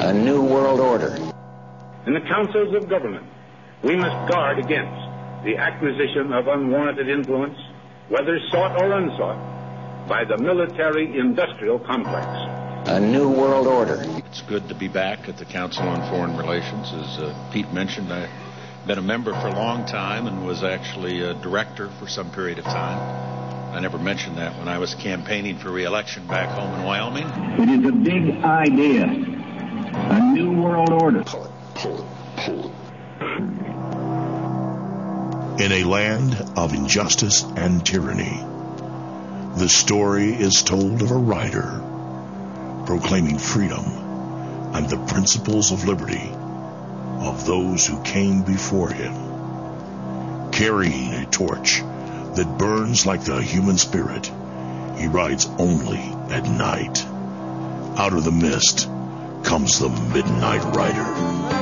A new world order. In the councils of government, we must guard against the acquisition of unwarranted influence, whether sought or unsought, by the military-industrial complex. A new world order. It's good to be back at the Council on Foreign Relations. As Pete mentioned, I've been a member for a long time and was actually a director for some period of time. I never mentioned that when I was campaigning for re-election back home in Wyoming. It is a big idea. A new world order. Pull it. In a land of injustice and tyranny, the story is told of a rider proclaiming freedom and the principles of liberty of those who came before him. Carrying a torch that burns like the human spirit, he rides only at night. Out of the mist comes the Midnight Rider.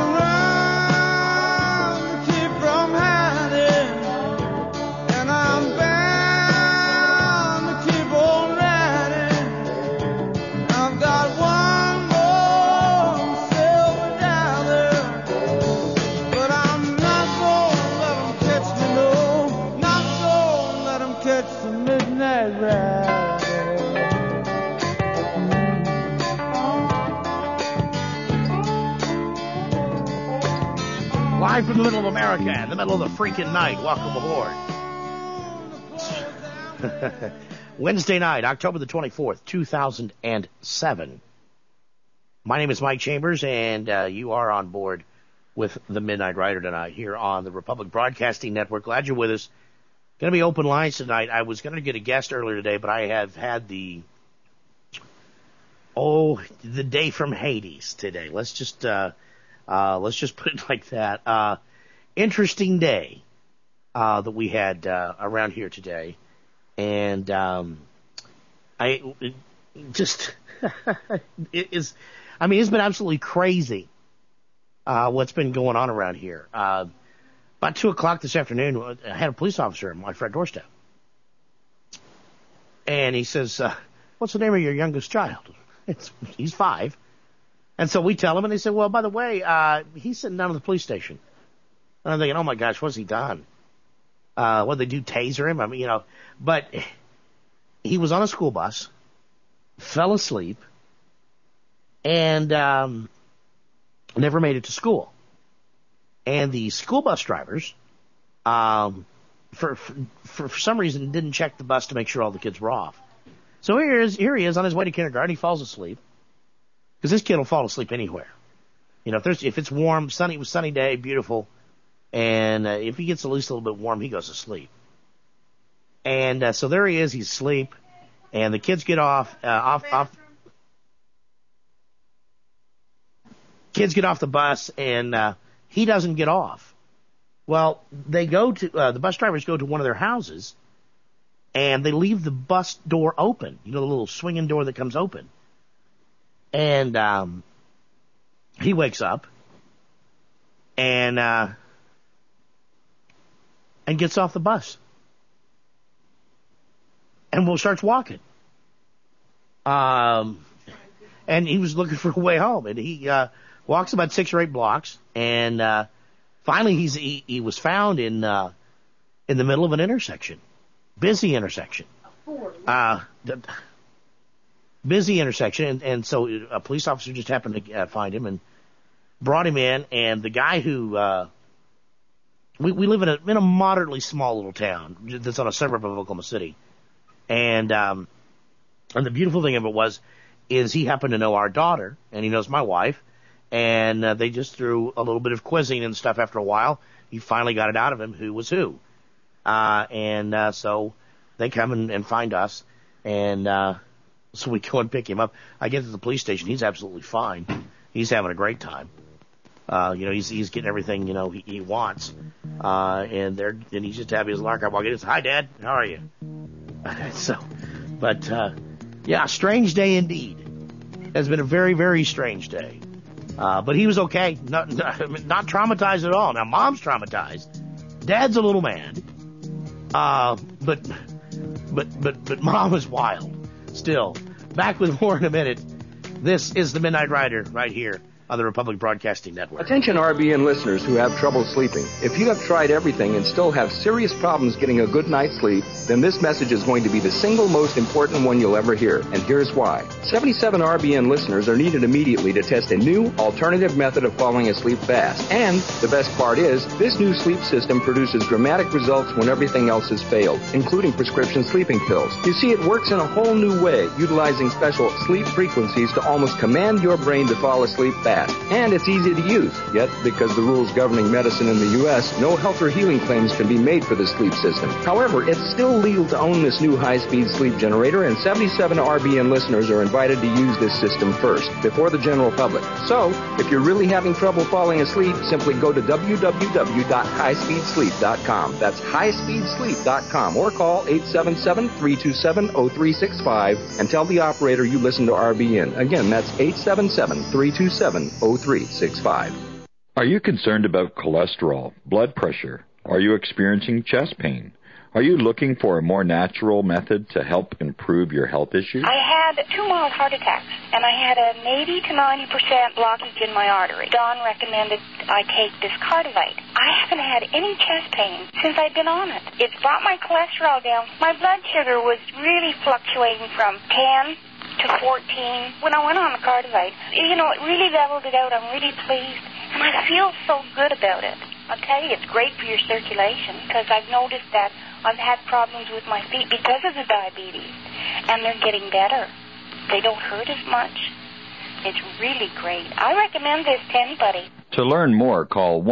Live from the middle of America, in the middle of the freaking night. Welcome aboard. Wednesday night, October the 24th, 2007. My name is Mike Chambers, and you are on board with the Midnight Rider tonight here on the Republic Broadcasting Network. Glad you're with us. Going to be open lines tonight. I was going to get a guest earlier today, but I have had the day from Hades today. Let's just put it like that. Interesting day that we had around here today, and it's been absolutely crazy what's been going on around here. About 2 o'clock this afternoon, I had a police officer at my front doorstep, and he says, "What's the name of your youngest child?" He's 5. And so we tell him, and they say, "Well, by the way, he's sitting down at the police station." And I'm thinking, oh my gosh, what's he done? What they do, taser him? I mean, but he was on a school bus, fell asleep, and never made it to school. And the school bus drivers, for some reason, didn't check the bus to make sure all the kids were off. So here he is on his way to kindergarten. He falls asleep. Because this kid will fall asleep anywhere. If it's warm, sunny day, beautiful, and if he gets at least a little bit warm, he goes to sleep. And so there he is, he's asleep, and the kids get off. Kids get off the bus, and he doesn't get off. Well, they go to the bus drivers go to one of their houses, and they leave the bus door open. The little swinging door that comes open. And he wakes up and gets off the bus and starts walking. And he was looking for a way home, and he walks about 6 or 8 blocks, and finally he was found in the middle of an intersection, busy intersection. Busy intersection, and so a police officer just happened to find him and brought him in. And the guy who we live in a moderately small little town that's on a suburb of Oklahoma City, and the beautiful thing of it is he happened to know our daughter, and he knows my wife, and they just through a little bit of quizzing and stuff. After a while, he finally got it out of him who was who, and so they come and find us, and so we go and pick him up. I get to the police station. He's absolutely fine. He's having a great time. He's getting everything, he wants. And he's just happy as a lark. I walk in and say, "Hi, Dad. How are you?" Strange day indeed. It's been a very, very strange day. But he was okay. Not traumatized at all. Now, Mom's traumatized. Dad's a little mad. But Mom is wild. Still, back with more in a minute. This is the Midnight Rider right here on the Republic Broadcasting Network. Attention RBN listeners who have trouble sleeping. If you have tried everything and still have serious problems getting a good night's sleep, then this message is going to be the single most important one you'll ever hear. And here's why. 77 RBN listeners are needed immediately to test a new alternative method of falling asleep fast. And the best part is, this new sleep system produces dramatic results when everything else has failed, including prescription sleeping pills. You see, it works in a whole new way, utilizing special sleep frequencies to almost command your brain to fall asleep fast. And it's easy to use. Yet, because the rules governing medicine in the U.S., no health or healing claims can be made for the sleep system. However, it's still legal to own this new high-speed sleep generator, and 77 RBN listeners are invited to use this system first, before the general public. So, if you're really having trouble falling asleep, simply go to www.highspeedsleep.com. That's highspeedsleep.com, or call 877-327-0365 and tell the operator you listen to RBN. Again, that's 877-327-0365. Are you concerned about cholesterol, blood pressure? Are you experiencing chest pain? Are you looking for a more natural method to help improve your health issues? I had 2 mild heart attacks, and I had an 80 to 90% blockage in my artery. Don recommended I take this Cardivite. I haven't had any chest pain since I've been on it. It's brought my cholesterol down. My blood sugar was really fluctuating from 10 to 14 when I went on the Cardivite. You know, it really leveled it out. I'm really pleased, and I feel so good about it. I'll tell you, it's great for your circulation, because I've noticed that I've had problems with my feet because of the diabetes, and they're getting better. They don't hurt as much. It's really great. I recommend this to anybody. To learn more, call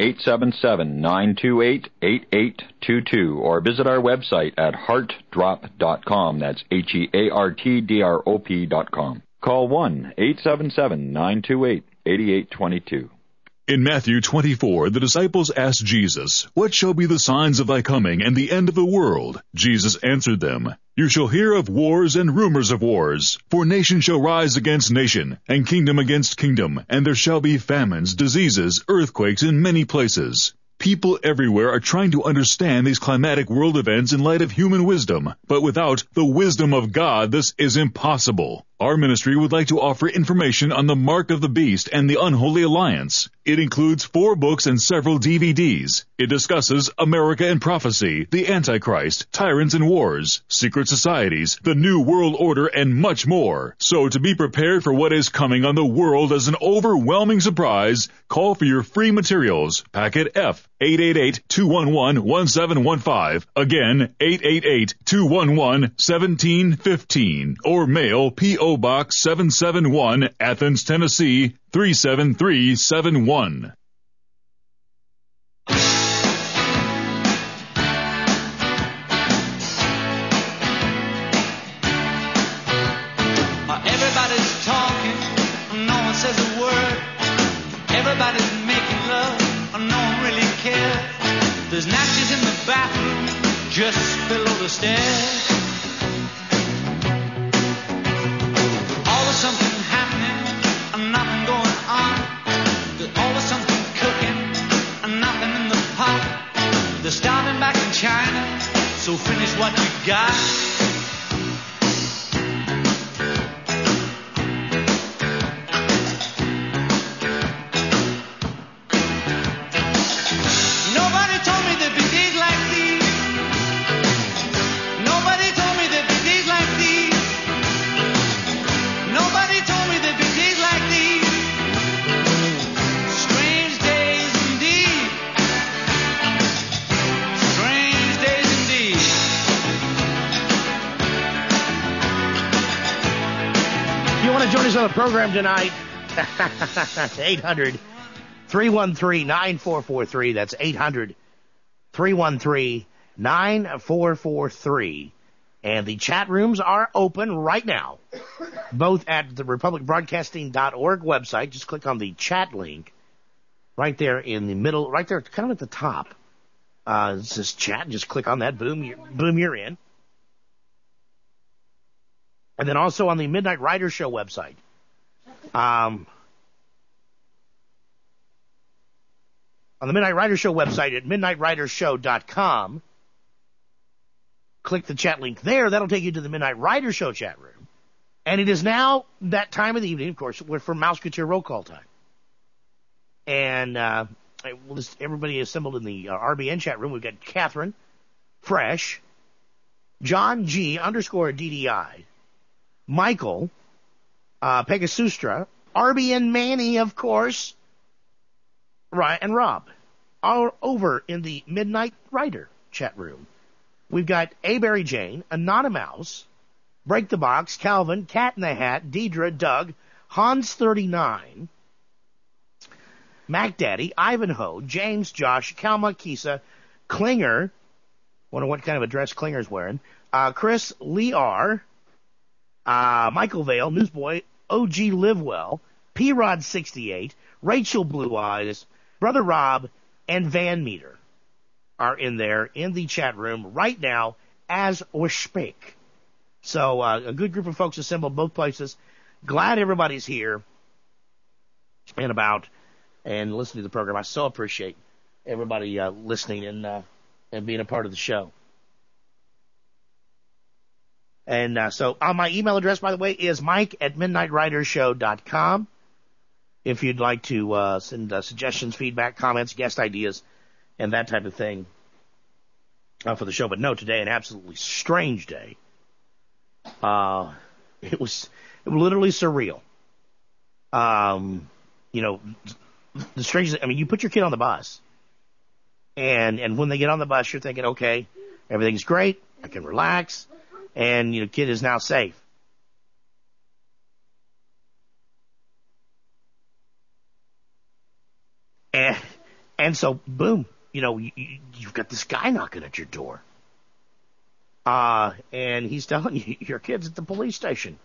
1-877-928-8822 or visit our website at heartdrop.com. That's HEARTDROP.com. Call 1-877-928-8822. In Matthew 24, the disciples asked Jesus, "What shall be the signs of thy coming and the end of the world?" Jesus answered them, "You shall hear of wars and rumors of wars. For nation shall rise against nation, and kingdom against kingdom, and there shall be famines, diseases, earthquakes in many places." People everywhere are trying to understand these climatic world events in light of human wisdom, but without the wisdom of God, this is impossible. Our ministry would like to offer information on the Mark of the Beast and the Unholy Alliance. It includes 4 books and several DVDs. It discusses America and prophecy, the Antichrist, tyrants and wars, secret societies, the New World Order, and much more. So to be prepared for what is coming on the world as an overwhelming surprise, call for your free materials. Packet F, 888-211-1715. Again, 888-211-1715. Or mail P.O. Box 771, Athens, Tennessee, 37371. Everybody's talking, no one says a word. Everybody's making love, no one really cares. There's natches in the bathroom, just below the stairs. Always something happening, and nothing going on. There's always something cooking, and nothing in the pot. They're starting back in China, so finish what you got. Nobody told me there'd be days like these. Nobody told me there'd be days like these. Nobody told me there'd be days like these. Strange days indeed. Strange days indeed. If you want to join us on the program tonight, 800-313-9443. That's 800-313-9443. And the chat rooms are open right now, both at the republicbroadcasting.org website. Just click on the chat link right there in the middle, right there, kind of at the top. It says chat. Just click on that. Boom, you're in. And then also on the Midnight Rider Show website. On the Midnight Rider Show website at midnightridershow.com, click the chat link there. That'll take you to the Midnight Rider Show chat room. And it is now that time of the evening, of course, we're for Mouseketeer roll call time. And everybody assembled in the RBN chat room. We've got Catherine, Fresh, John G _DDI, Michael, Pegasustra, RBN Manny, of course, and Rob, all over in the Midnight Rider chat room. We've got Aberry Jane, Anonymous, Break the Box, Calvin, Cat in the Hat, Deidre, Doug, Hans39, Mac Daddy, Ivanhoe, James, Josh, Kalma, Kisa, Klinger, wonder what kind of a dress Klinger's wearing, Chris, Lee R, Michael Vale, Newsboy, OG Livewell, P-Rod68, Rachel Blue Eyes, Brother Rob, and Van Meter are in there in the chat room right now as we speak. So a good group of folks assembled both places. Glad everybody's here and about and listening to the program. I so appreciate everybody listening and being a part of the show. And so my email address, by the way, is mike@midnightridershow.com. If you'd like to send suggestions, feedback, comments, guest ideas, and that type of thing for the show. But no, today an absolutely strange day. It was literally surreal. You know, the strangest, I mean, you put your kid on the bus, and when they get on the bus, you're thinking, okay, everything's great, I can relax, and, you know, kid is now safe. And so, boom, you know, you've got this guy knocking at your door. And he's telling you your kid's at the police station.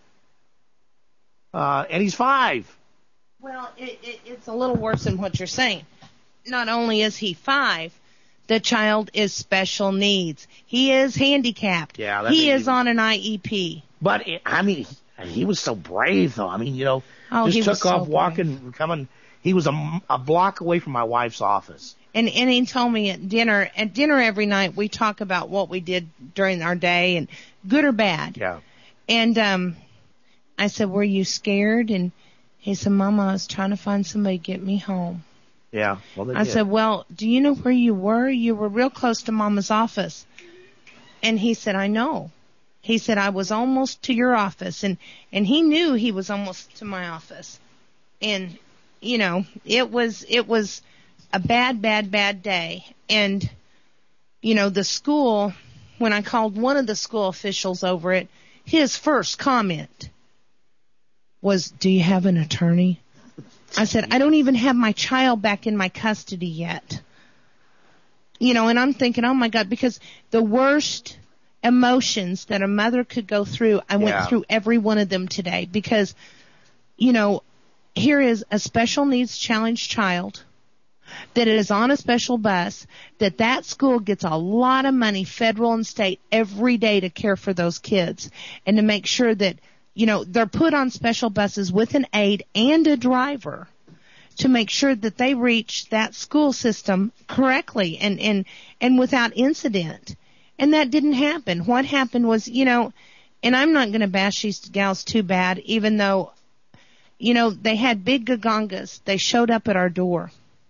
And he's 5. Well, it's a little worse than what you're saying. Not only is he 5, the child is special needs. He is handicapped. Yeah, he is on an IEP. But, he was so brave, though. I mean, you know, just took off walking, coming. He was a block away from my wife's office. And he told me at dinner every night we talk about what we did during our day, and good or bad. Yeah. And I said, were you scared? And he said, Mama, I was trying to find somebody to get me home. Yeah. Well, I said, well, do you know where you were? You were real close to Mama's office. And he said, I know. He said, I was almost to your office. And he knew he was almost to my office. And, you know, it was a bad day. And, you know, the school, when I called one of the school officials over it, his first comment was, do you have an attorney? I said, I don't even have my child back in my custody yet. You know, and I'm thinking, oh my God, because the worst emotions that a mother could go through, I went through every one of them today because, you know, here is a special needs challenged child that is on a special bus, that school gets a lot of money, federal and state, every day to care for those kids and to make sure that, you know, they're put on special buses with an aide and a driver to make sure that they reach that school system correctly and without incident. And that didn't happen. What happened was, you know, and I'm not going to bash these gals too bad, even though, you know, they had big gagangas. They showed up at our door.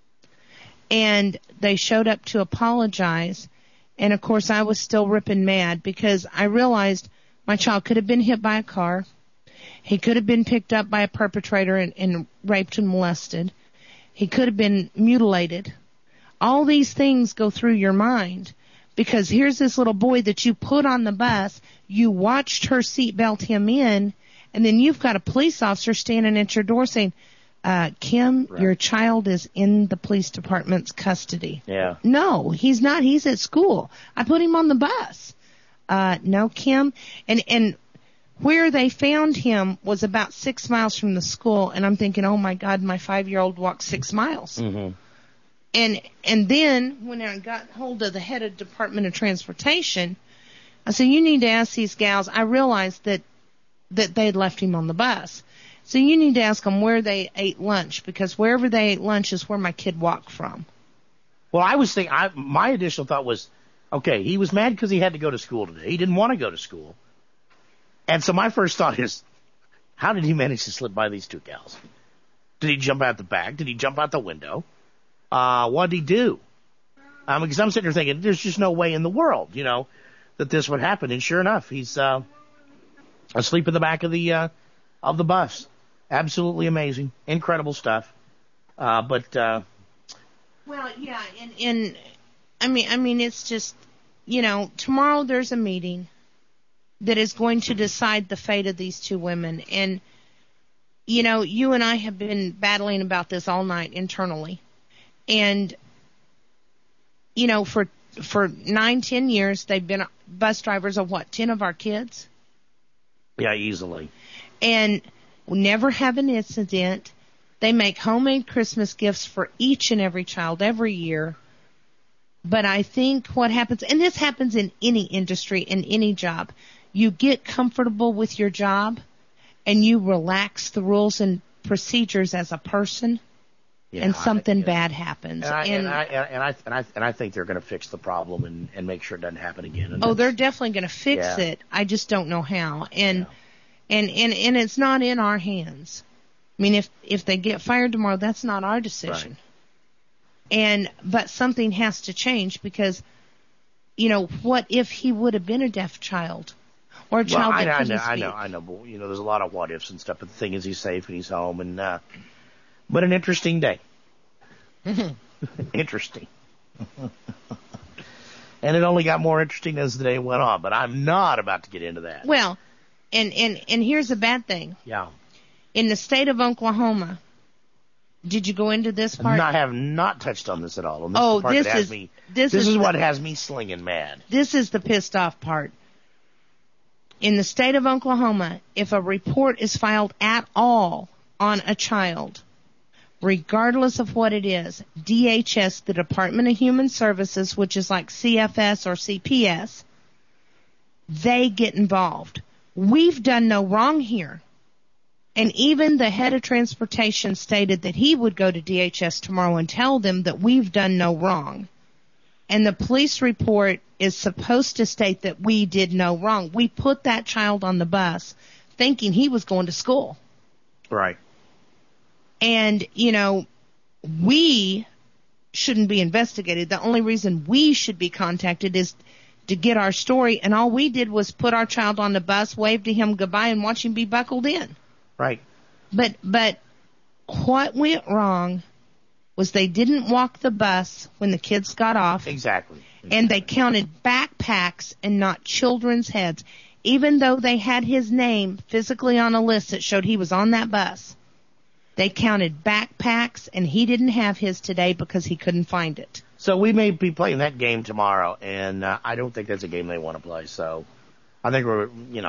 And they showed up to apologize. And, of course, I was still ripping mad because I realized my child could have been hit by a car. He could have been picked up by a perpetrator and raped and molested. He could have been mutilated. All these things go through your mind because here's this little boy that you put on the bus. You watched her seatbelt him in, and then you've got a police officer standing at your door saying, Kim, right, your child is in the police department's custody. Yeah. No, he's not. He's at school. I put him on the bus. No, Kim. And where they found him was about 6 miles from the school. And I'm thinking, oh my God, my 5-year-old walked 6 miles. Mm-hmm. And then when I got hold of the head of Department of Transportation, I said, you need to ask these gals. I realized that they had left him on the bus. So you need to ask them where they ate lunch, because wherever they ate lunch is where my kid walked from. Well, I was thinking, my initial thought was, okay, he was mad because he had to go to school today. He didn't want to go to school. And so my first thought is, How did he manage to slip by these two gals? Did he jump out the back? Did he jump out the window? What did he do? Because I'm sitting there thinking, there's just no way in the world, that this would happen. And sure enough, he's asleep in the back of the bus. Absolutely amazing, incredible stuff. Well, yeah, and I mean, it's just, tomorrow there's a meeting that is going to decide the fate of these two women. And, you and I have been battling about this all night internally. And, for 9-10 years, they've been bus drivers of 10 of our kids? Yeah, easily. And we never have an incident. They make homemade Christmas gifts for each and every child every year. But I think what happens, and this happens in any industry, in any job, you get comfortable with your job and you relax the rules and procedures as a person, and something bad happens. And I think they're going to fix the problem and make sure it doesn't happen again. And they're definitely going to fix it. I just don't know how. And it's not in our hands. I mean, if they get fired tomorrow, that's not our decision. Right. But something has to change because, what if he would have been a deaf child? Or a child that couldn't speak? I know, but, there's a lot of what ifs and stuff, but the thing is he's safe and he's home, and, but an interesting day. Interesting. And it only got more interesting as the day went on, but I'm not about to get into that. Well, and here's the bad thing. Yeah. In the state of Oklahoma, did you go into this part? I have not touched on this at all. And this is what has me slinging mad. This is the pissed off part. In the state of Oklahoma, if a report is filed at all on a child, regardless of what it is, DHS, the Department of Human Services, which is like CFS or CPS, they get involved. We've done no wrong here. And even the head of transportation stated that he would go to DHS tomorrow and tell them that we've done no wrong. And the police report is supposed to state that we did no wrong. We put that child on the bus thinking he was going to school. Right. And, we shouldn't be investigated. The only reason we should be contacted is to get our story. And all we did was put our child on the bus, wave to him goodbye, and watch him be buckled in. Right. But what went wrong was they didn't walk the bus when the kids got off. Exactly. And they counted backpacks and not children's heads, even though they had his name physically on a list that showed he was on that bus. They counted backpacks, and he didn't have his today because he couldn't find it. So we may be playing that game tomorrow, and I don't think that's a game they want to play. So I think we're,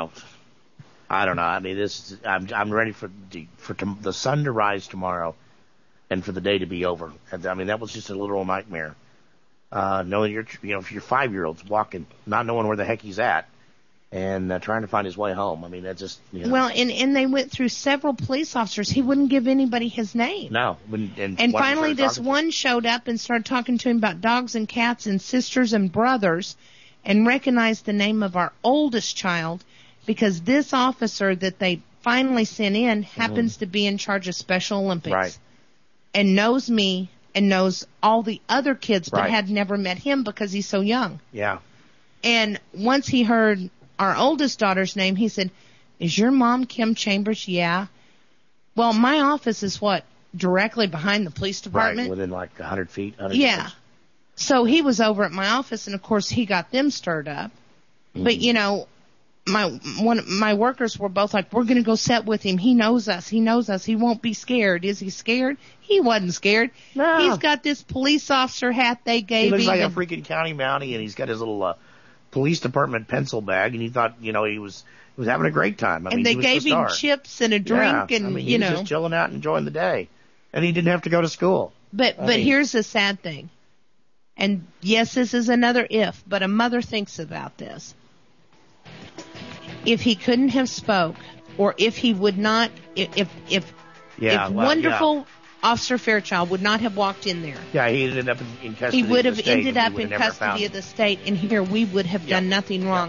I don't know. I mean, I'm ready for the sun to rise tomorrow and for the day to be over. I mean, that was just a literal nightmare. Knowing if your 5-year-old's walking, not knowing where the heck he's at, and trying to find his way home. I mean, that's just, Well, and they went through several police officers. He wouldn't give anybody his name. No. And finally this one showed up and started talking to him about dogs and cats and sisters and brothers and recognized the name of our oldest child because this officer that they finally sent in happens to be in charge of Special Olympics. Right. And knows me and knows all the other kids but had never met him because he's so young. Yeah. And once he heard our oldest daughter's name, he said, "Is your mom Kim Chambers?" "Yeah." "Well, my office is directly behind the police department." Right, within 100 feet. 100 yeah. yards. So he was over at my office, and of course he got them stirred up. But my workers were both like, "We're going to go sit with him. He knows us. He knows us. He won't be scared." Is he scared? He wasn't scared. No. He's got this police officer hat they gave him. He looks like a freaking county mountie, and he's got his little police department pencil bag, and he thought, he was having a great time. And they gave him chips and a drink, and he was just chilling out, enjoying the day, and he didn't have to go to school. But here's the sad thing, and yes, this is another if, but a mother thinks about this. If he couldn't have spoke, or if he would not, if Officer Fairchild would not have walked in there. Yeah, he ended up in custody. He would have ended up in custody of the state, and here we would have done nothing wrong.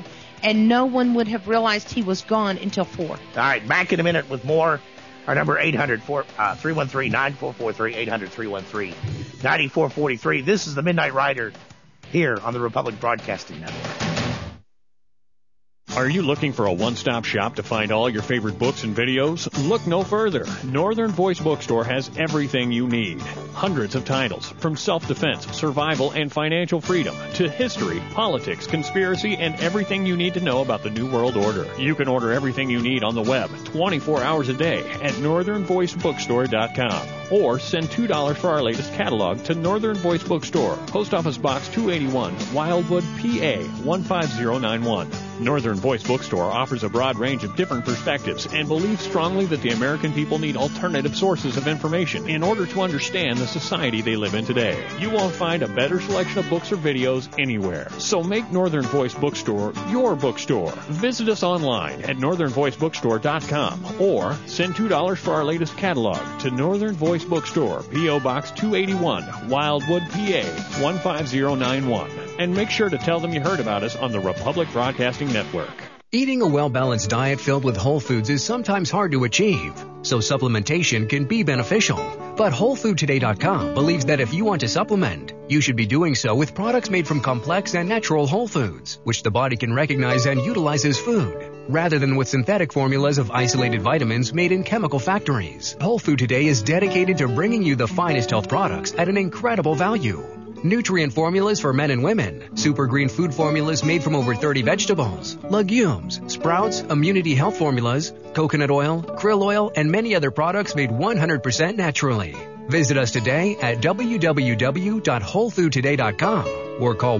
and no one would have realized he was gone until 4. All right, back in a minute with more. Our number 800-313-9443, 800-313-9443. This is the Midnight Rider here on the Republic Broadcasting Network. Are you looking for a one-stop shop to find all your favorite books and videos? Look no further. Northern Voice Bookstore has everything you need. Hundreds of titles, from self-defense, survival, and financial freedom, to history, politics, conspiracy, and everything you need to know about the New World Order. You can order everything you need on the web 24 hours a day at northernvoicebookstore.com. Or send $2 for our latest catalog to Northern Voice Bookstore, Post Office Box 281, Wildwood, PA 15091. Northern Voice Bookstore offers a broad range of different perspectives and believes strongly that the American people need alternative sources of information in order to understand the society they live in today. You won't find a better selection of books or videos anywhere. So make Northern Voice Bookstore your bookstore. Visit us online at northernvoicebookstore.com or send $2 for our latest catalog to Northern Voice Bookstore, P.O. Box 281, Wildwood, PA 15091. And make sure to tell them you heard about us on the Republic Broadcasting Network. Eating a well-balanced diet filled with whole foods is sometimes hard to achieve, so supplementation can be beneficial. But WholeFoodToday.com believes that if you want to supplement, you should be doing so with products made from complex and natural whole foods, which the body can recognize and utilize as food, rather than with synthetic formulas of isolated vitamins made in chemical factories. Whole Food Today is dedicated to bringing you the finest health products at an incredible value. Nutrient formulas for men and women, super green food formulas made from over 30 vegetables, legumes, sprouts, immunity health formulas, coconut oil, krill oil, and many other products made 100% naturally. Visit us today at www.wholefoodtoday.com or call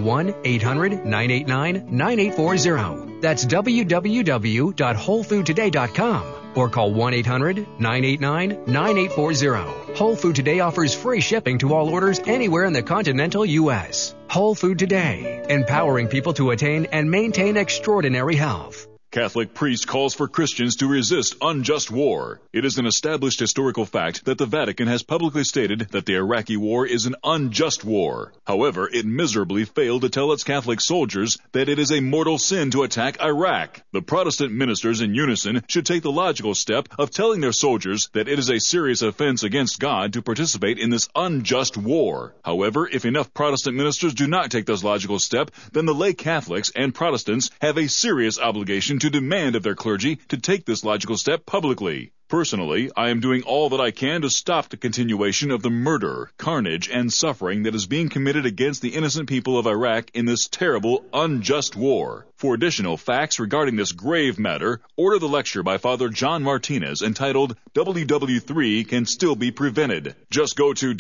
1-800-989-9840. That's www.wholefoodtoday.com or call 1-800-989-9840. Whole Food Today offers free shipping to all orders anywhere in the continental U.S. Whole Food Today, empowering people to attain and maintain extraordinary health. Catholic priest calls for Christians to resist unjust war. It is an established historical fact that the Vatican has publicly stated that the Iraqi war is an unjust war. However, it miserably failed to tell its Catholic soldiers that it is a mortal sin to attack Iraq. The Protestant ministers in unison should take the logical step of telling their soldiers that it is a serious offense against God to participate in this unjust war. However, if enough Protestant ministers do not take this logical step, then the lay Catholics and Protestants have a serious obligation to demand of their clergy to take this logical step publicly. Personally, I am doing all that I can to stop the continuation of the murder, carnage, and suffering that is being committed against the innocent people of Iraq in this terrible, unjust war. For additional facts regarding this grave matter, order the lecture by Father John Martinez entitled WW3 Can Still Be Prevented. Just go to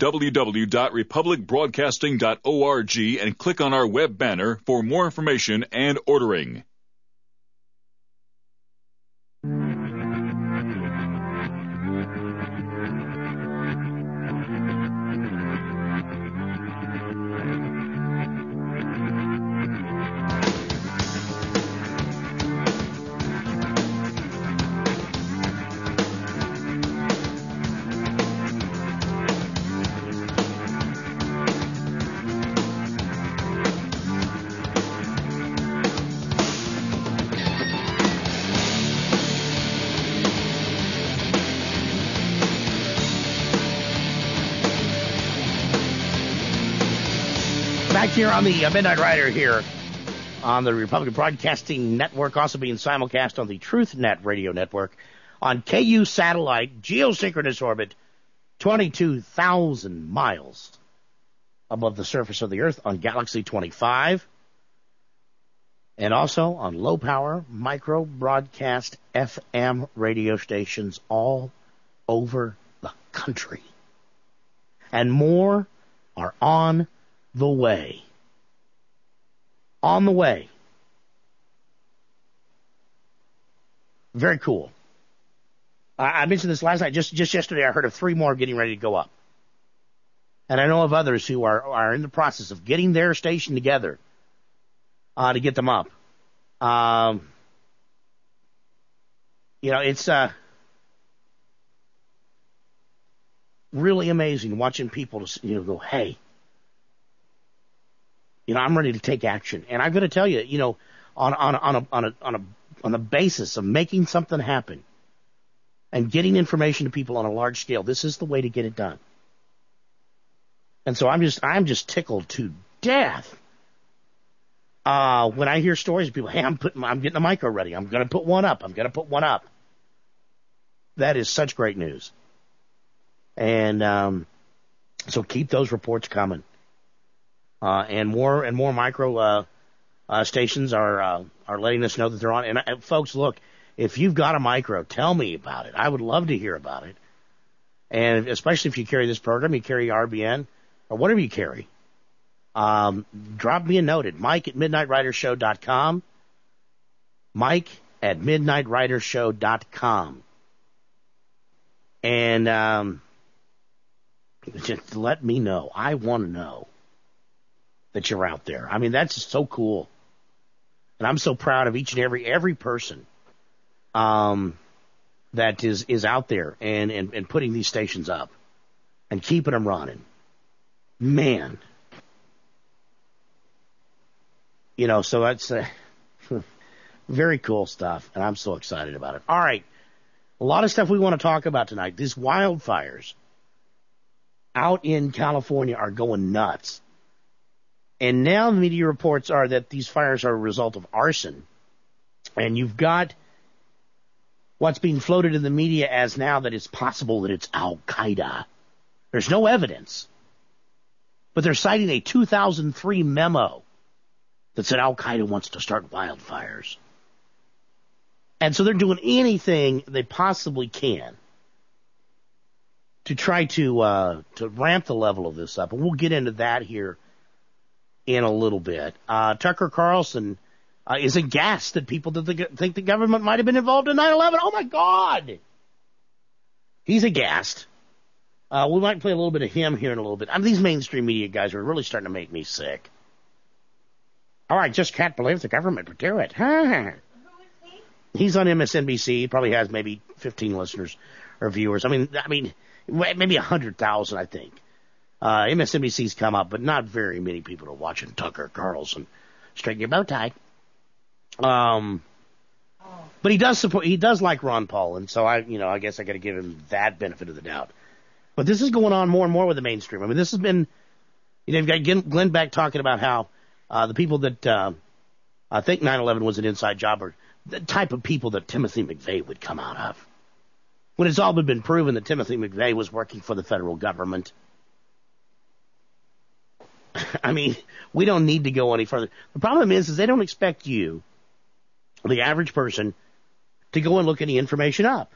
www.republicbroadcasting.org and click on our web banner for more information and ordering. Here on the Midnight Rider here on the Republic Broadcasting Network, also being simulcast on the TruthNet radio network, on KU satellite, geosynchronous orbit, 22,000 miles above the surface of the Earth on Galaxy 25, and also on low-power micro broadcast FM radio stations all over the country. And more are on the way. On the way. Very cool. I mentioned this last night. Just yesterday, I heard of 3 more getting ready to go up. And I know of others who are in the process of getting their station together to get them up. It's really amazing watching people go, hey, I'm ready to take action. And I'm going to tell you, on the basis of making something happen and getting information to people on a large scale. This is the way to get it done. And so I'm just tickled to death when I hear stories of people. Hey, I'm getting a micro ready. I'm going to put one up. That is such great news. And so keep those reports coming. And more micro stations are letting us know that they're on. And folks, look, if you've got a micro, tell me about it. I would love to hear about it. And especially if you carry this program, you carry RBN or whatever you carry. Drop me a note at Mike@MidnightRidersShow.com. Mike@MidnightRidersShow.com. And just let me know. I want to know that you're out there. I mean, that's just so cool. And I'm so proud of each and every person that is out there and putting these stations up and keeping them running. Man. You know, so that's very cool stuff, and I'm so excited about it. All right. A lot of stuff we want to talk about tonight. These wildfires out in California are going nuts. And now the media reports are that these fires are a result of arson. And you've got what's being floated in the media as now that it's possible that it's Al-Qaeda. There's no evidence. But they're citing a 2003 memo that said Al-Qaeda wants to start wildfires. And so they're doing anything they possibly can to try to ramp the level of this up. And we'll get into that here in a little bit. Tucker Carlson is aghast that people think the government might have been involved in 9/11. Oh, my God! He's aghast. We might play a little bit of him here in a little bit. I mean, these mainstream media guys are really starting to make me sick. Oh, I just can't believe the government would do it. He's on MSNBC. He probably has maybe 15 listeners or viewers. I mean, maybe 100,000, I think. MSNBC's come up, but not very many people are watching Tucker Carlson. Straighten your bow tie. But he does like Ron Paul, and so I guess I got to give him that benefit of the doubt. But this is going on more and more with the mainstream. I mean, this has been, you've got Glenn Beck talking about how the people that think 9/11 was an inside job are the type of people that Timothy McVeigh would come out of. When it's all been proven that Timothy McVeigh was working for the federal government. I mean, we don't need to go any further. The problem is they don't expect you, the average person, to go and look any information up.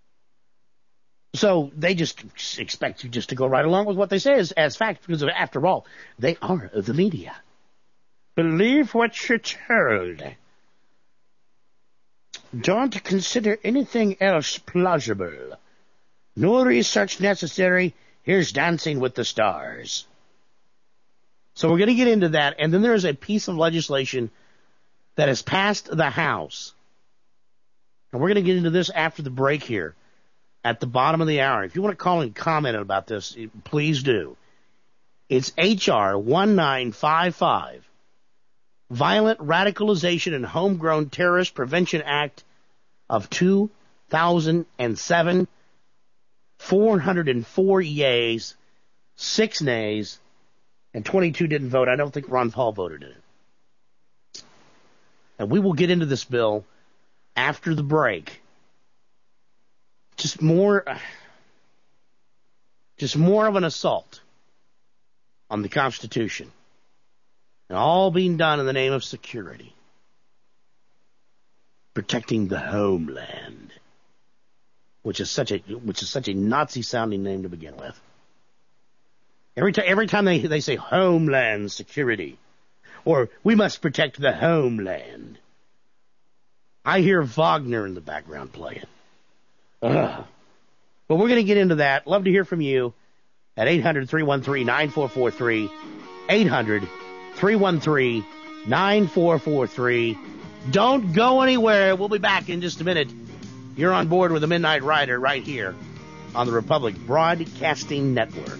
So they just expect you just to go right along with what they say as fact, because after all, they are the media. Believe what you're told. Don't consider anything else plausible. No research necessary. Here's Dancing with the Stars. So we're going to get into that. And then there's a piece of legislation that has passed the House. And we're going to get into this after the break here at the bottom of the hour. If you want to call and comment about this, please do. It's H.R. 1955. Violent Radicalization and Homegrown Terrorist Prevention Act of 2007. 404 yeas, 6 nays, and 22 didn't vote. I don't think Ron Paul voted in it. And we will get into this bill after the break. Just more of an assault on the Constitution. And all being done in the name of security. Protecting the homeland. Which is such a Nazi-sounding name to begin with. Every time they say homeland security, or we must protect the homeland, I hear Wagner in the background playing. Ugh. But we're going to get into that. Love to hear from you at 800-313-9443. 800-313-9443. Don't go anywhere. We'll be back in just a minute. You're on board with the Midnight Rider right here on the Republic Broadcasting Network.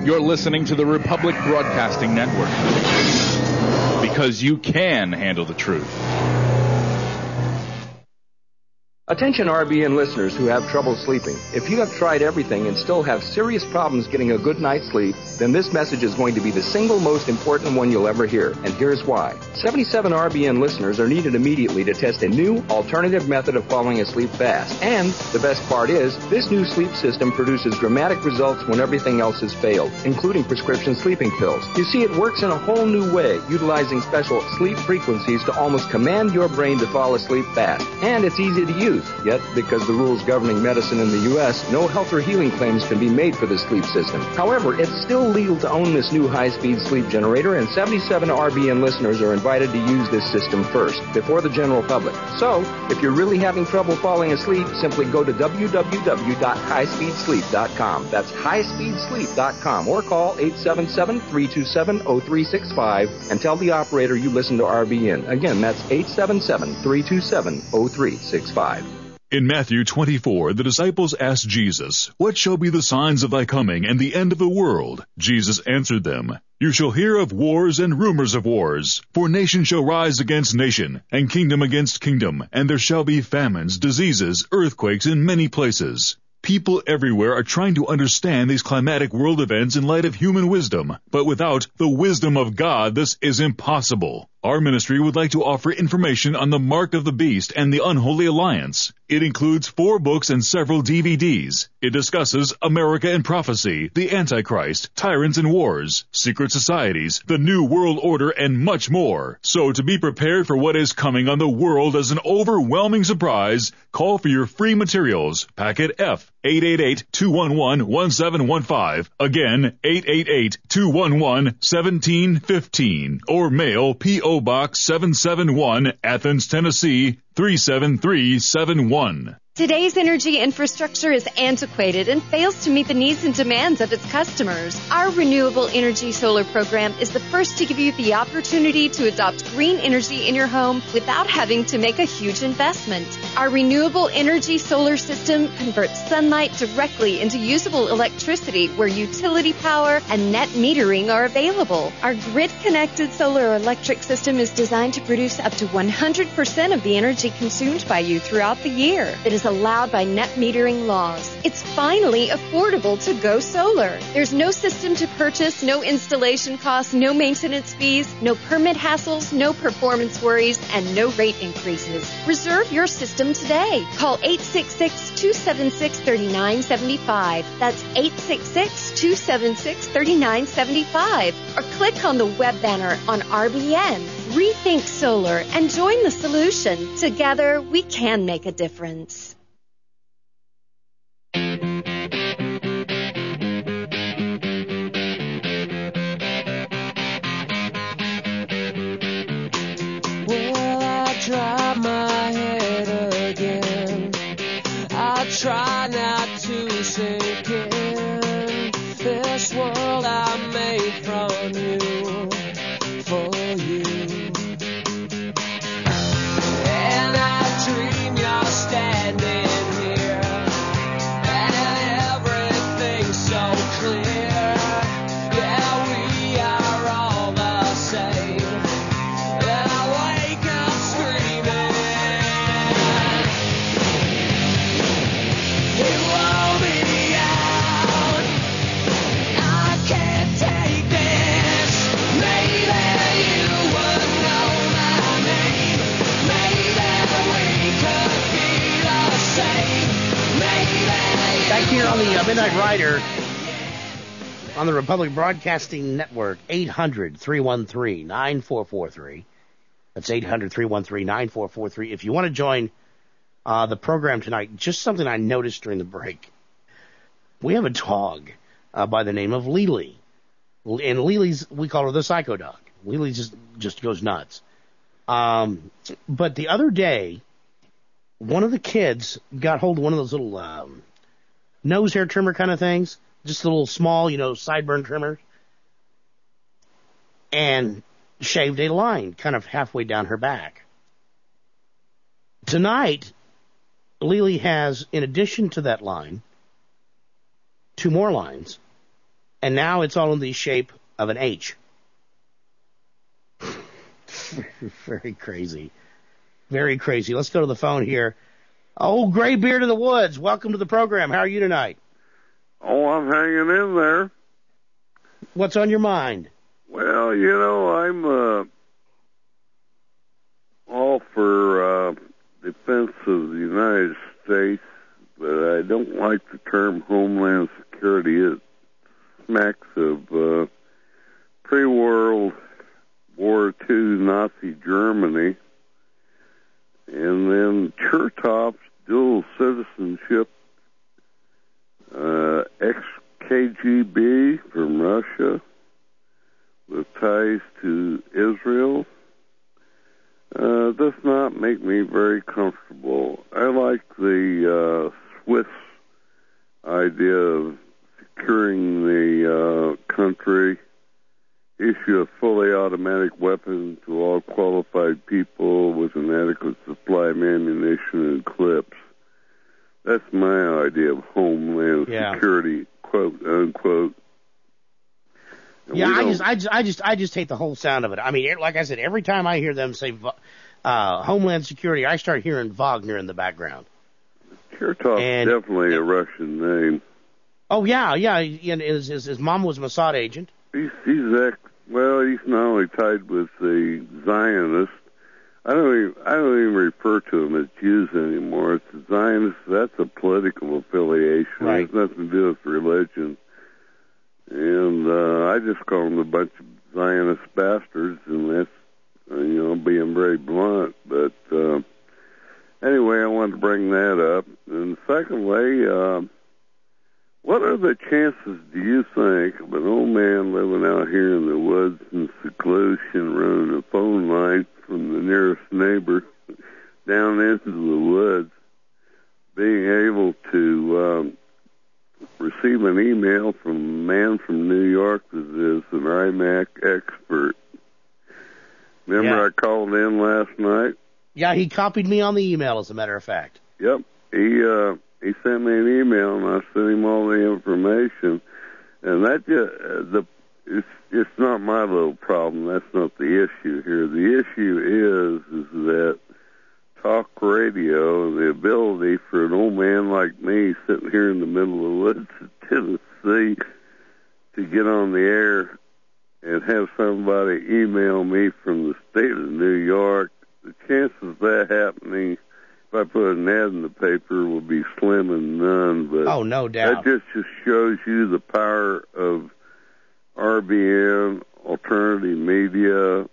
You're listening to the Republic Broadcasting Network. Because you can handle the truth. Attention RBN listeners who have trouble sleeping. If you have tried everything and still have serious problems getting a good night's sleep, then this message is going to be the single most important one you'll ever hear. And here's why. 77 RBN listeners are needed immediately to test a new alternative method of falling asleep fast. And the best part is, this new sleep system produces dramatic results when everything else has failed, including prescription sleeping pills. You see, it works in a whole new way, utilizing special sleep frequencies to almost command your brain to fall asleep fast. And it's easy to use. Yet, because the rules governing medicine in the U.S., no health or healing claims can be made for the sleep system. However, it's still legal to own this new high-speed sleep generator, and 77 RBN listeners are invited to use this system first, before the general public. So, if you're really having trouble falling asleep, simply go to www.highspeedsleep.com. That's highspeedsleep.com, or call 877-327-0365 and tell the operator you listen to RBN. Again, that's 877-327-0365. In Matthew 24, the disciples asked Jesus, "What shall be the signs of thy coming and the end of the world?" Jesus answered them, "You shall hear of wars and rumors of wars. For nation shall rise against nation, and kingdom against kingdom, and there shall be famines, diseases, earthquakes in many places." People everywhere are trying to understand these climatic world events in light of human wisdom, but without the wisdom of God, this is impossible. Our ministry would like to offer information on the Mark of the Beast and the Unholy Alliance. It includes 4 books and several DVDs. It discusses America and Prophecy, the Antichrist, Tyrants and Wars, Secret Societies, the New World Order, and much more. So to be prepared for what is coming on the world as an overwhelming surprise, call for your free materials. Packet F, 888-211-1715. Again, 888-211-1715. Or mail P.O. Box 771, Athens, Tennessee, 37371. Today's energy infrastructure is antiquated and fails to meet the needs and demands of its customers. Our Renewable Energy Solar program is the first to give you the opportunity to adopt green energy in your home without having to make a huge investment. Our Renewable Energy Solar system converts sunlight directly into usable electricity where utility power and net metering are available. Our grid-connected solar electric system is designed to produce up to 100% of the energy consumed by you throughout the year. It is allowed by net metering laws. It's finally affordable to go solar. There's no system to purchase, no installation costs, no maintenance fees, no permit hassles, no performance worries, and no rate increases. Reserve your system today. Call 866-276-3975. That's 866-276-3975. Or click on the web banner on RBN. Rethink Solar and join the solution. Together, we can make a difference. Try my head again. I try not to sink in this world I made from you, for you. And I dream you're standing here, and everything's so clear. Yeah, we are all the same. And I wake up screaming, you blow me out. I can't take this. Maybe you would know my name. Maybe we could be the same. Maybe. Back here on the Midnight Rider on the Republic Broadcasting Network, 800-313-9443. That's 800-313-9443. If you want to join the program tonight, just something I noticed during the break. We have a dog by the name of Lily. And Lily's, we call her the psycho dog. Lily just goes nuts. But the other day, one of the kids got hold of one of those little nose hair trimmer kind of things. Just a little small, sideburn trimmer. And shaved a line kind of halfway down her back. Tonight, Lily has, in addition to that line, 2 more lines. And now it's all in the shape of an H. Very crazy. Very crazy. Let's go to the phone here. Oh, Graybeard of the Woods, welcome to the program. How are you tonight? Oh, I'm hanging in there. What's on your mind? Well, I'm all for defense of the United States, but I don't like the term Homeland Security. It smacks of pre-World War II Nazi Germany. And then Chertoff's dual citizenship, ex-KGB from Russia with ties to Israel, does not make me very comfortable. I like the Swiss idea of securing the country, issue a fully automatic weapon to all qualified people with an adequate supply of ammunition and clips. That's my idea of Homeland Security, quote unquote. And I just hate the whole sound of it. I mean, like I said, every time I hear them say Homeland Security, I start hearing Wagner in the background. Chertoff's definitely a Russian name. Oh yeah. His mom was a Mossad agent. He's not only tied with the Zionists. I don't even refer to them as Jews anymore. It's the Zionists. That's a political affiliation. Right. It has nothing to do with religion. And I just call them a bunch of Zionist bastards, and that's being very blunt. But anyway, I wanted to bring that up. And secondly, what are the chances, do you think, of an old man living out here in the woods in seclusion, running a phone line from the nearest neighbor down into the woods, being able to receive an email from a man from New York that is an IMAC expert? Remember I called in last night? Yeah, he copied me on the email, as a matter of fact. Yep. He sent me an email, and I sent him all the information. And that it's not my little problem. That's not the issue here. The issue is that talk radio, the ability for an old man like me sitting here in the middle of the woods of Tennessee to get on the air and have somebody email me from the state of New York, the chances of that happening, if I put an ad in the paper, would be slim and none. But oh, no doubt. That just shows you the power of RBN, alternative media,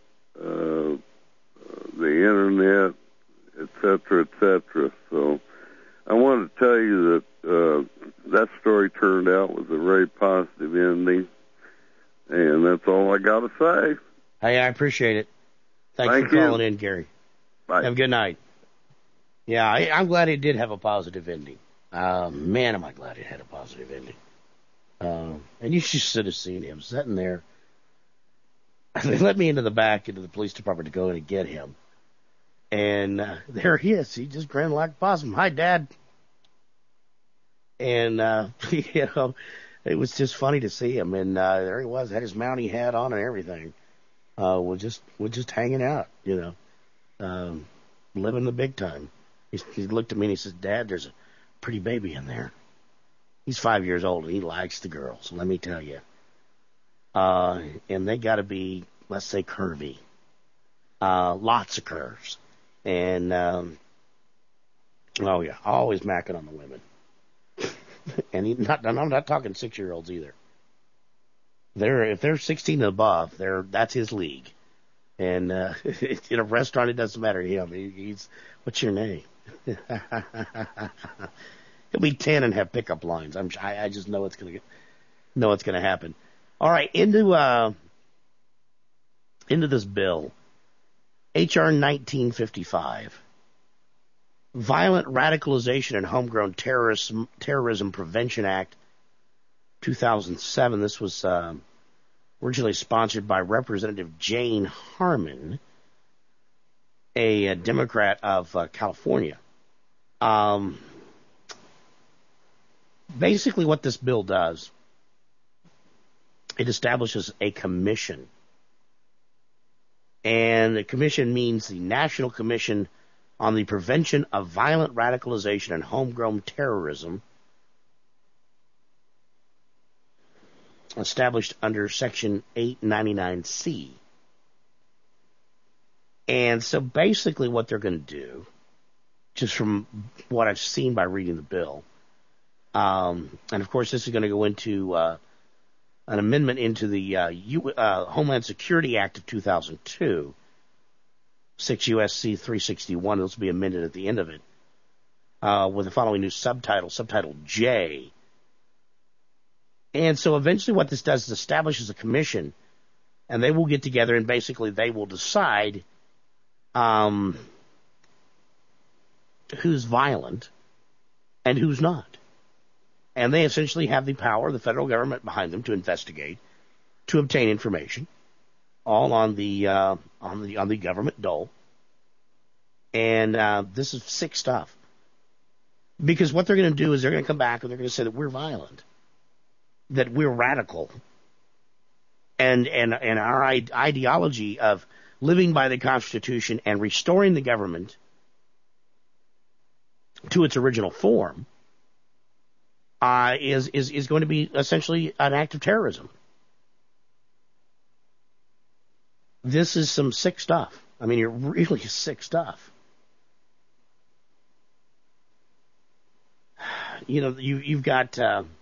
the internet, et cetera, So I wanted to tell you that that story turned out with a very positive ending, and that's all I got to say. Hey, I appreciate it. Thanks for calling in, Gary. Bye. Have a good night. Yeah, I'm glad it did have a positive ending. Man, am I glad it had a positive ending. And you should have seen him sitting there. They let me into the police department to go in and get him. And there he is. He just grinned like a possum. Hi, Dad. And, it was just funny to see him. And there he was, had his Mountie hat on and everything. We're just hanging out, living the big time. He looked at me and he said, Dad, there's a pretty baby in there. He's 5 years old and he likes the girls, let me tell you. And they got to be, let's say, curvy. Lots of curves. And, oh yeah, always macking on the women. And I'm not talking 6-year-olds either. If they're 16 and above, that's his league. And in a restaurant, it doesn't matter to him. He's, what's your name? He'll be 10 and have pickup lines. I just know it's gonna happen. All right, into this bill, HR 1955, Violent Radicalization and Homegrown Terrorism Prevention Act, 2007. This was originally sponsored by Representative Jane Harman, a Democrat of California. Basically what this bill does it establishes a commission. And the commission means the National Commission on the Prevention of Violent Radicalization and Homegrown Terrorism, established under Section 899C. And so basically what they're going to do, just from what I've seen by reading the bill, and of course this is going to go into an amendment into the Homeland Security Act of 2002, 6 U.S.C. 361. This will be amended at the end of it with the following new subtitle J. And so eventually what this does is establishes a commission, and they will get together and basically they will decide who's violent and who's not. And they essentially have the power, the federal government behind them, to investigate, to obtain information, all on the government dole. And this is sick stuff. Because what they're going to do is they're going to come back and they're going to say that we're violent, that we're radical, and our ideology of living by the Constitution and restoring the government to its original form is going to be essentially an act of terrorism. This is some sick stuff. I mean, it really is sick stuff. You know, you've got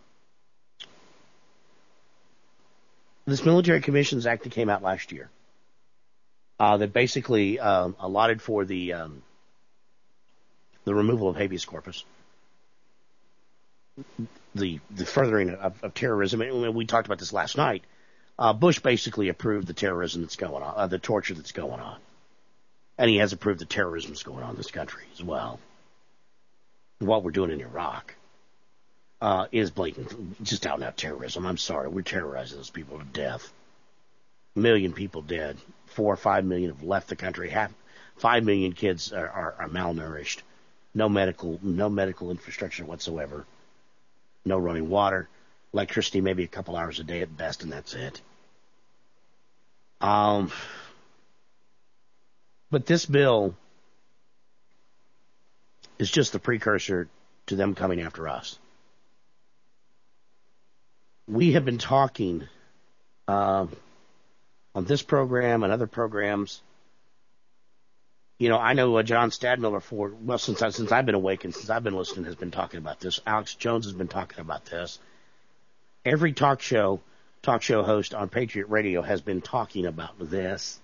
this Military Commissions Act that came out last year that basically allotted for the removal of habeas corpus, the furthering of terrorism. And we talked about this last night. Bush basically approved the terrorism that's going on, the torture that's going on. And he has approved the terrorism that's going on in this country as well. What we're doing in Iraq is blatant, just out and out terrorism. I'm sorry, we're terrorizing those people to death. 1 million people dead. 4 or 5 million have left the country. 5 million kids are malnourished. No medical infrastructure whatsoever. No running water. Electricity maybe a couple hours a day at best, and that's it. But this bill is just the precursor to them coming after us. We have been talking on this program and other programs. You know, I know John Stadmiller since I've been awake and since I've been listening has been talking about this. Alex Jones has been talking about this. Every talk show host on Patriot Radio has been talking about this.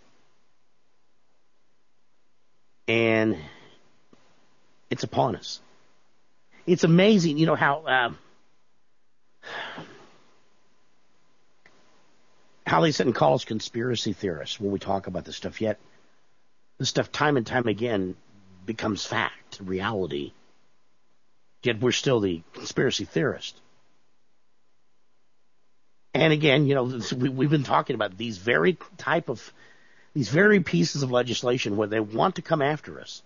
And it's upon us. It's amazing, you know, how they sit and call us conspiracy theorists when we talk about this stuff, yet this stuff time and time again becomes fact, reality, yet we're still the conspiracy theorist. And again, you know, we've been talking about these very pieces of legislation where they want to come after us.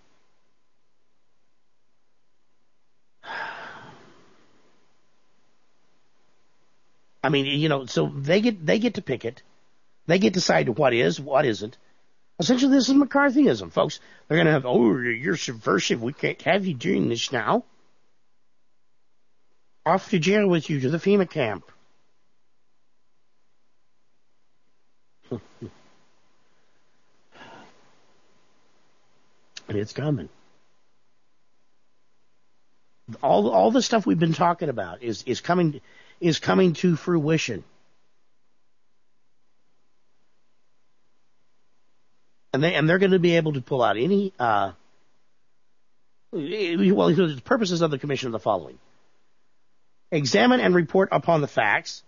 I mean, you know, so they get to pick it. They get to decide what is, what isn't. Essentially, this is McCarthyism, folks. They're going to have, you're subversive. We can't have you doing this now. Off to jail with you, to the FEMA camp. And it's coming. All the stuff we've been talking about is coming to fruition. And they're going to be able to pull out any the purposes of the commission are the following: examine and report upon the facts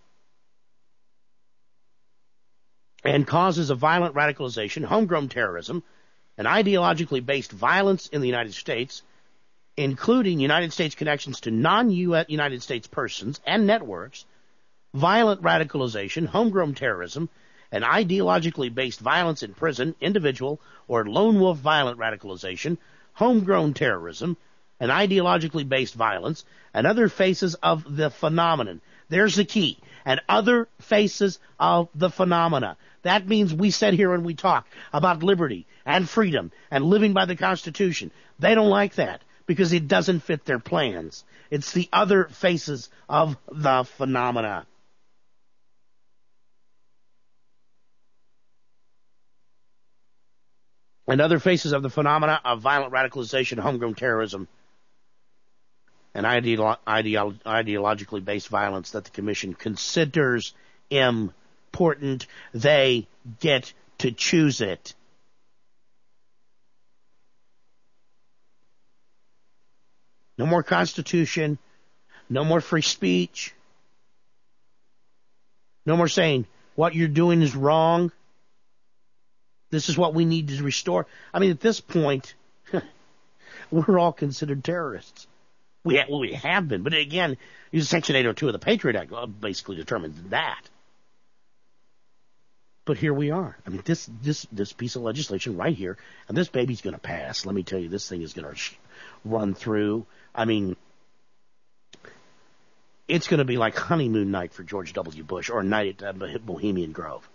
and causes of violent radicalization, homegrown terrorism, and ideologically based violence in the United States, including United States connections to non-U.S. United States persons and networks, violent radicalization, homegrown terrorism, and ideologically based violence in prison, individual or lone wolf violent radicalization, homegrown terrorism, and ideologically based violence, and other phases of the phenomenon. There's the key. and other faces of the phenomena. That means we sit here and we talk about liberty and freedom and living by the Constitution. They don't like that because it doesn't fit their plans. It's the other faces of the phenomena. And other faces of the phenomena of violent radicalization, homegrown terrorism, and ideologically based violence that the Commission considers important. They get to choose it. No more Constitution. No more free speech. No more saying what you're doing is wrong. This is what we need to restore. I mean, at this point, we're all considered terrorists. We have been. But again, Section 802 of the Patriot Act basically determines that. But here we are. I mean, this piece of legislation right here, and this baby's going to pass. Let me tell you, this thing is going to run through. I mean, it's going to be like honeymoon night for George W. Bush or a night at Bohemian Grove.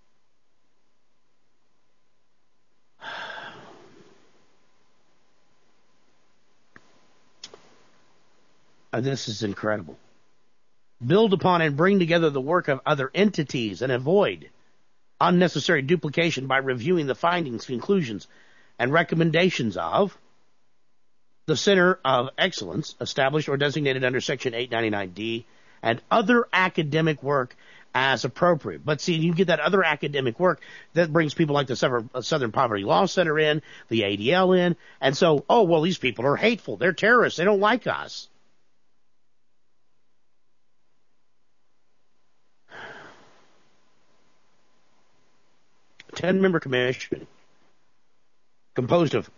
This is incredible. Build upon and bring together the work of other entities and avoid unnecessary duplication by reviewing the findings, conclusions, and recommendations of the Center of Excellence established or designated under Section 899D and other academic work as appropriate. But see, you get that other academic work that brings people like the Southern Poverty Law Center in, the ADL in, and so, oh, well, these people are hateful. They're terrorists. They don't like us. A 10-member commission composed of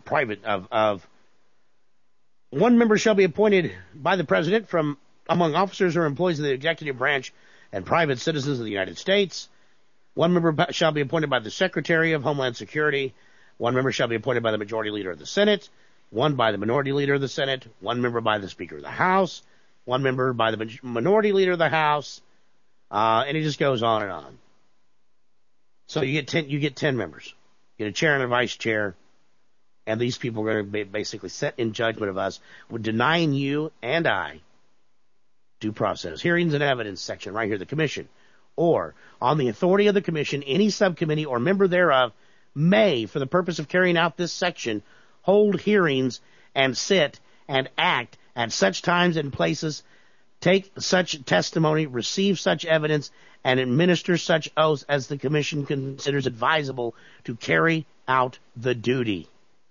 one member shall be appointed by the president from among officers or employees of the executive branch and private citizens of the United States. One member shall be appointed by the Secretary of Homeland Security. One member shall be appointed by the majority leader of the Senate. One by the minority leader of the Senate. One member by the Speaker of the House. One member by the minority leader of the House. And it just goes on and on. So you get 10 members. You get a chair and a vice chair. And these people are going to be basically set in judgment of us with denying you and I due process. Hearings and evidence section right here, the commission. Or, on the authority of the commission, any subcommittee or member thereof may, for the purpose of carrying out this section, hold hearings and sit and act at such times and places, take such testimony, receive such evidence, and administer such oaths as the commission considers advisable to carry out the duty.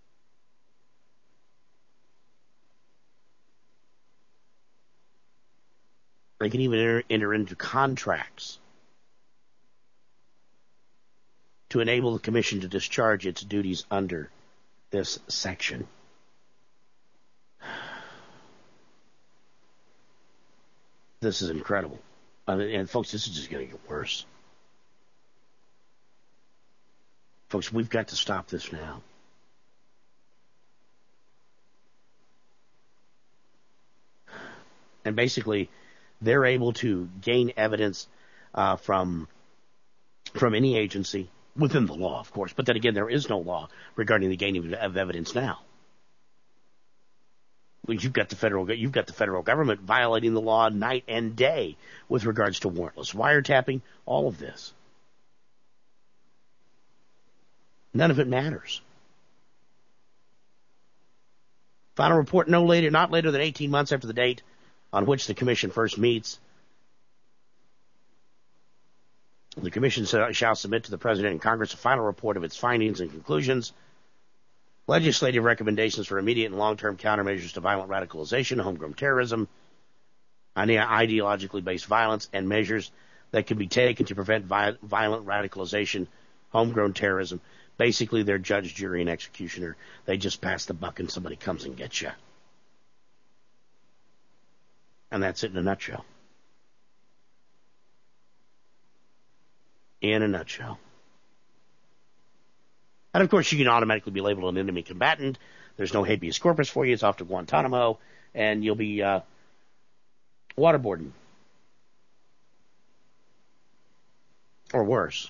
They can even enter into contracts to enable the commission to discharge its duties under this section. This is incredible. And folks, this is just going to get worse. Folks, we've got to stop this now. And basically, they're able to gain evidence from any agency within the law, of course. But then again, there is no law regarding the gaining of evidence now. You've got the federal government violating the law night and day with regards to warrantless wiretapping, all of this. None of it matters. Final report not later than 18 months after the date on which the commission first meets. The commission shall submit to the President and Congress a final report of its findings and conclusions, legislative recommendations for immediate and long-term countermeasures to violent radicalization, homegrown terrorism, ideologically based violence, and measures that can be taken to prevent violent radicalization, homegrown terrorism. Basically, they're judge, jury, and executioner. They just pass the buck and somebody comes and gets you. And that's it in a nutshell. In a nutshell. And of course, you can automatically be labeled an enemy combatant. There's no habeas corpus for you. It's off to Guantanamo, and you'll be waterboarding. Or worse.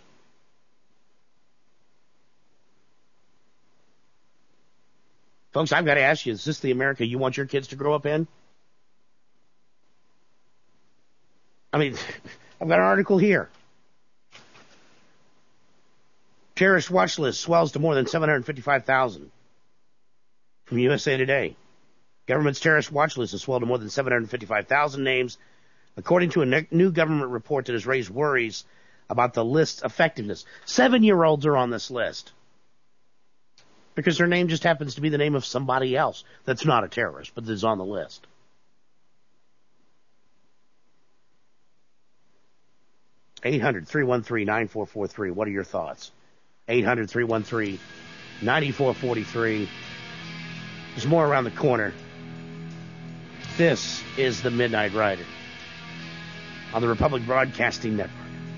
Folks, I've got to ask you, is this the America you want your kids to grow up in? I mean, I've got an article here. Terrorist watch list swells to more than 755,000. From USA Today. Government's terrorist watch list has swelled to more than 755,000 names, according to a new government report that has raised worries about the list's effectiveness. 7-year-olds are on this list. Because their name just happens to be the name of somebody else that's not a terrorist, but is on the list. (800-313-9443). What are your thoughts? 800-313-9443. There's more around the corner. This is the Midnight Rider on the Republic Broadcasting Network.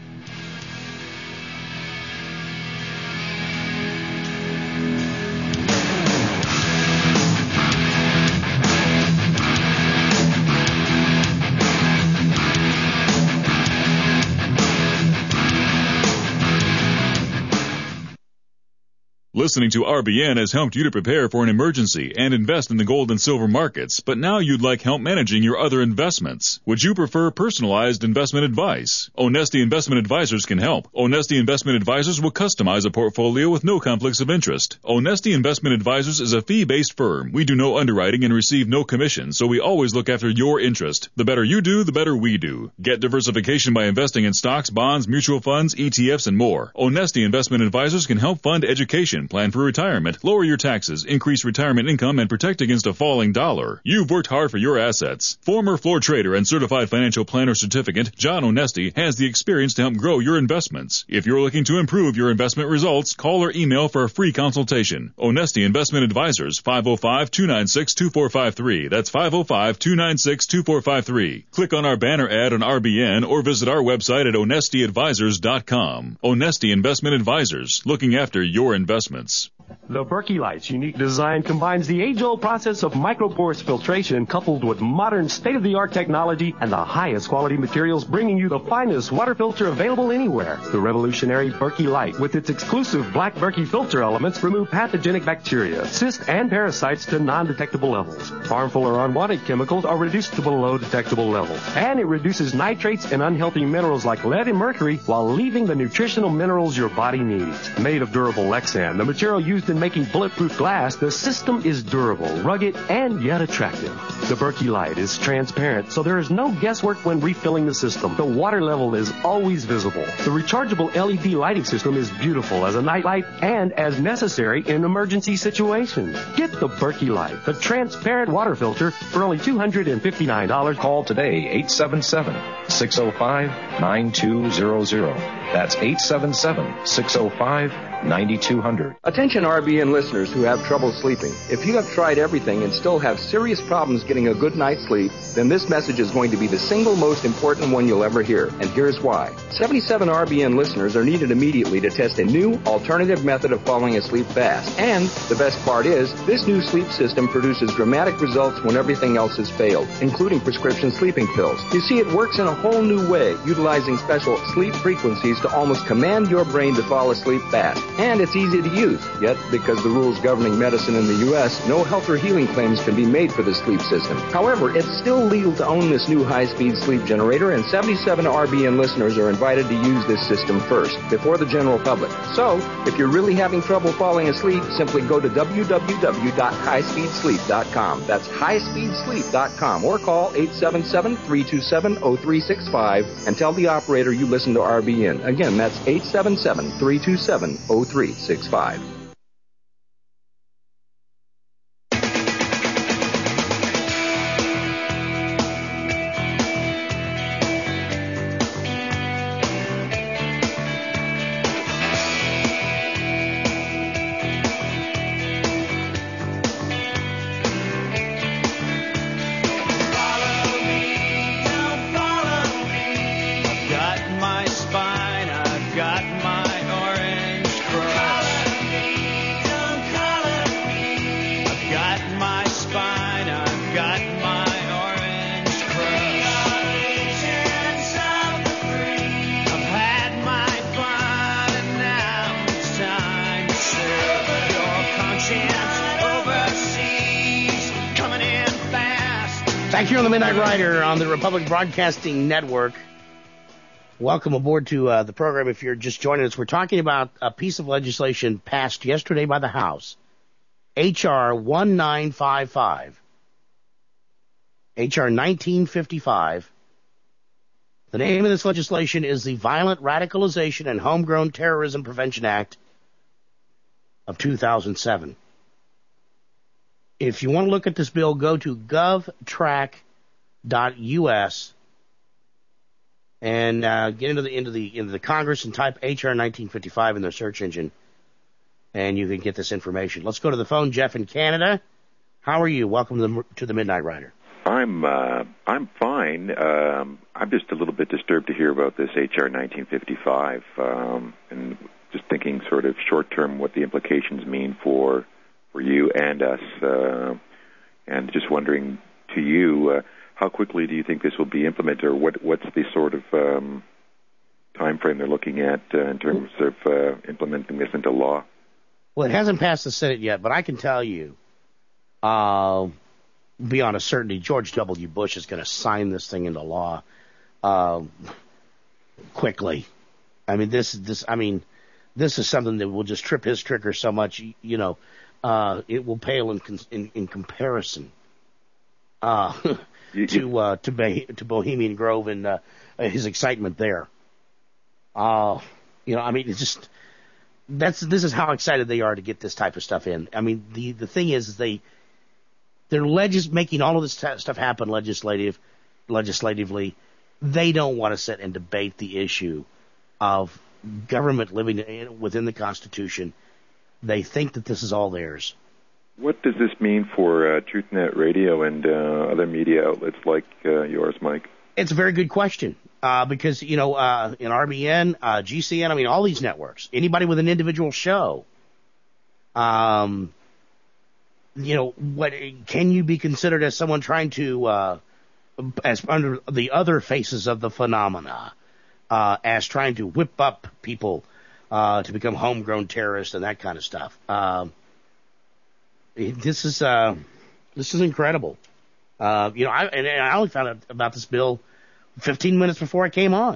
Listening to RBN has helped you to prepare for an emergency and invest in the gold and silver markets, but now you'd like help managing your other investments. Would you prefer personalized investment advice? Onesti Investment Advisors can help. Onesti Investment Advisors will customize a portfolio with no conflicts of interest. Onesti Investment Advisors is a fee-based firm. We do no underwriting and receive no commission, so we always look after your interest. The better you do, the better we do. Get diversification by investing in stocks, bonds, mutual funds, ETFs, and more. Onesti Investment Advisors can help fund education, plan for retirement, lower your taxes, increase retirement income, and protect against a falling dollar. You've worked hard for your assets. Former floor trader and certified financial planner certificate, John Onesti, has the experience to help grow your investments. If you're looking to improve your investment results, call or email for a free consultation. Onesti Investment Advisors, 505-296-2453. That's 505-296-2453. Click on our banner ad on RBN or visit our website at onestiadvisors.com. Onesti Investment Advisors, looking after your investments. The Berkey Light's unique design combines the age-old process of microporous filtration coupled with modern state-of-the-art technology and the highest quality materials, bringing you the finest water filter available anywhere. The revolutionary Berkey Light, with its exclusive black Berkey filter elements, remove pathogenic bacteria, cysts, and parasites to non-detectable levels. Harmful or unwanted chemicals are reduced to below detectable levels. And it reduces nitrates and unhealthy minerals like lead and mercury while leaving the nutritional minerals your body needs. Made of durable Lexan, the material used in making bulletproof glass, the system is durable, rugged, and yet attractive. The Berkey Light is transparent, so there is no guesswork when refilling the system. The water level is always visible. The rechargeable LED lighting system is beautiful as a night light and as necessary in emergency situations. Get the Berkey Light, the transparent water filter, for only $259. Call today, 877-605-9200. That's 877-605-9200. Attention RBN listeners who have trouble sleeping. If you have tried everything and still have serious problems getting a good night's sleep, then this message is going to be the single most important one you'll ever hear. And here's why. 77 RBN listeners are needed immediately to test a new alternative method of falling asleep fast. And the best part is, this new sleep system produces dramatic results when everything else has failed, including prescription sleeping pills. You see, it works in a whole new way, utilizing special sleep frequencies to almost command your brain to fall asleep fast. And it's easy to use. Yet, because the rules governing medicine in the U.S., no health or healing claims can be made for the sleep system. However, it's still legal to own this new high-speed sleep generator, and 77 RBN listeners are invited to use this system first, before the general public. So, if you're really having trouble falling asleep, simply go to www.highspeedsleep.com. That's highspeedsleep.com, or call 877-327-0365 and tell the operator you listen to RBN. Again, that's 877-327-0365. Got my spine, I've got my orange cross. Back here on the Midnight Rider on the Republic Broadcasting Network. Welcome aboard to the program. If you're just joining us, we're talking about a piece of legislation passed yesterday by the House, H.R. 1955. H.R. 1955. The name of this legislation is the Violent Radicalization and Homegrown Terrorism Prevention Act of 2007. If you want to look at this bill, go to govtrack.us and get into the Congress and type H.R. 1955 in their search engine, and you can get this information. Let's go to the phone. Jeff in Canada. How are you? Welcome to the Midnight Rider. I'm fine. I'm just a little bit disturbed to hear about this H.R. 1955, and just thinking sort of short term what the implications mean for you and us, and just wondering to you, how quickly do you think this will be implemented, or what's the sort of time frame they're looking at in terms of implementing this into law? Well, it hasn't passed the Senate yet, but I can tell you, beyond a certainty, George W. Bush is going to sign this thing into law quickly. I mean, this is something that will just trip his trigger so much, it will pale in comparison to Bohemian Grove and his excitement there. It's just this is how excited they are to get this type of stuff in. I mean, the thing is they're making all of this stuff happen legislatively. They don't want to sit and debate the issue of government living within the Constitution. They think that this is all theirs. What does this mean for TruthNet Radio and other media outlets like yours, Mike? It's a very good question because, in RBN, GCN, all these networks, anybody with an individual show, what can you be considered as someone trying to, as under the other faces of the phenomena, as trying to whip up people to become homegrown terrorists and that kind of stuff. This is incredible. I only found out about this bill 15 minutes before I came on.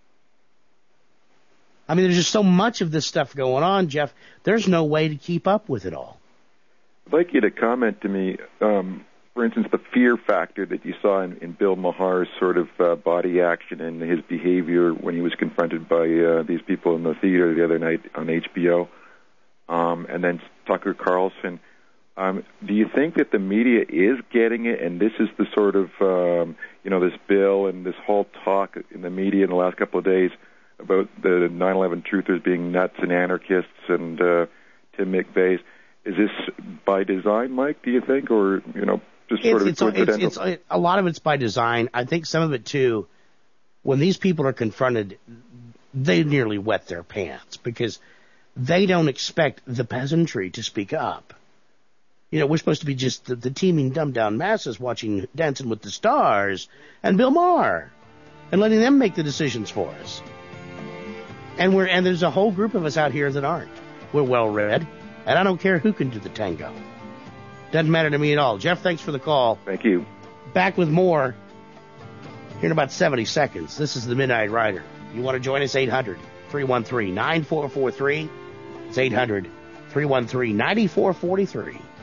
I mean, there's just so much of this stuff going on, Jeff. There's no way to keep up with it all. I'd like you to comment to me, for instance, the fear factor that you saw in Bill Maher's sort of body action and his behavior when he was confronted by these people in the theater the other night on HBO, and then Tucker Carlson. Do you think that the media is getting it, and this is the sort of, this bill and this whole talk in the media in the last couple of days about the 9/11 truthers being nuts and anarchists and Tim McVeigh's, is this by design, Mike, do you think, or, just sort of coincidental? A lot of it's by design. I think some of it, too, when these people are confronted, they nearly wet their pants because they don't expect the peasantry to speak up. We're supposed to be just the teeming, dumbed-down masses watching Dancing with the Stars and Bill Maher and letting them make the decisions for us. And there's a whole group of us out here that aren't. We're well-read, and I don't care who can do the tango. Doesn't matter to me at all. Jeff, thanks for the call. Thank you. Back with more here in about 70 seconds. This is the Midnight Rider. You want to join us? 800-313-9443. It's 800-313-9443.